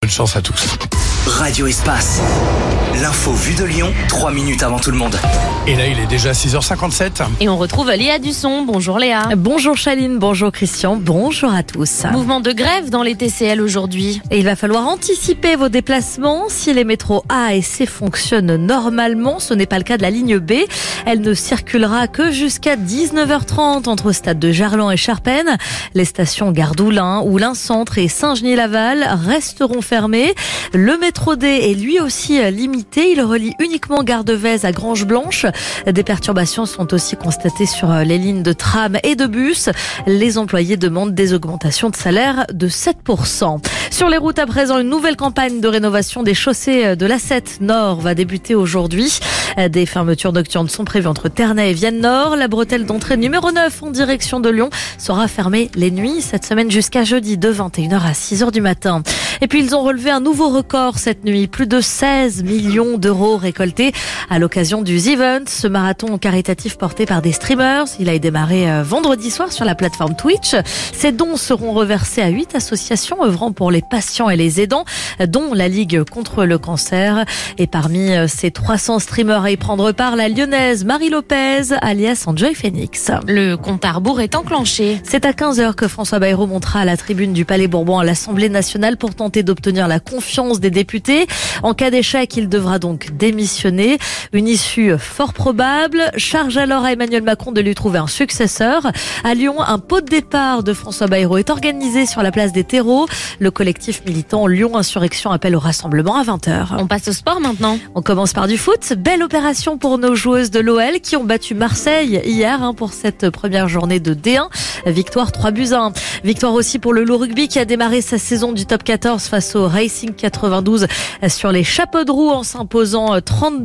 Bonne chance à tous. Radio Espace. L'info vue de Lyon, 3 minutes avant tout le monde. Et là, il est déjà 6h57. Et on retrouve Léa Dusson. Bonjour Léa. Bonjour Chaline, bonjour Christian, bonjour à tous. Mouvement de grève dans les TCL aujourd'hui. Et il va falloir anticiper vos déplacements. Si les métros A et C fonctionnent normalement, ce n'est pas le cas de la ligne B. Elle ne circulera que jusqu'à 19h30 entre Stade de Gerland et Charpennes. Les stations Gare d'Oulin, Oulin Centre et Saint-Genis-Laval resteront fermées. Le métro D est lui aussi limité. Il relie uniquement Gare de Vèze à Grange-Blanche. Des perturbations sont aussi constatées sur les lignes de tram et de bus. Les employés demandent des augmentations de salaire de 7%. Sur les routes à présent, une nouvelle campagne de rénovation des chaussées de l'A7 Nord va débuter aujourd'hui. Des fermetures nocturnes sont prévues entre Ternay et Vienne-Nord. La bretelle d'entrée numéro 9 en direction de Lyon sera fermée les nuits cette semaine jusqu'à jeudi de 21h à 6h du matin. Et puis ils ont relevé un nouveau record cette nuit. Plus de 16 millions d'euros récoltés à l'occasion du The Event, ce marathon caritatif porté par des streamers. Il a démarré vendredi soir sur la plateforme Twitch. Ces dons seront reversés à 8 associations œuvrant pour les patients et les aidants, dont la Ligue contre le cancer. Et parmi ces 300 streamers à y prendre part, la lyonnaise Marie Lopez, alias Enjoy Phoenix. Le compte à rebours est enclenché. C'est à 15h que François Bayrou montera à la tribune du Palais Bourbon à l'Assemblée nationale pour tenter d'obtenir la confiance des députés. En cas d'échec, il devra donc démissionner. Une issue fort probable. Charge alors à Emmanuel Macron de lui trouver un successeur. À Lyon, un pot de départ de François Bayrou est organisé sur la place des terreaux. Le collectif militant Lyon Insurrection appelle au rassemblement à 20h. On passe au sport maintenant. On commence par du foot. Belle opération pour nos joueuses de l'OL qui ont battu Marseille hier pour cette première journée de D1. Victoire 3-1. Victoire aussi pour le Loup Rugby qui a démarré sa saison du top 14 face au Racing 92 sur les chapeaux de roue en s'imposant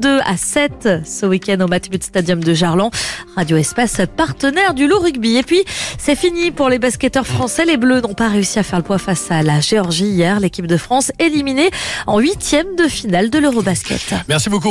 32-7 ce week-end au Matmut Stadium de Gerland. Radio Espace, partenaire du Loup Rugby. Et puis, c'est fini pour les basketteurs français. Les Bleus n'ont pas réussi à faire le poids face à la Géorgie hier. L'équipe de France éliminée en 8e de finale de l'Eurobasket. Merci beaucoup.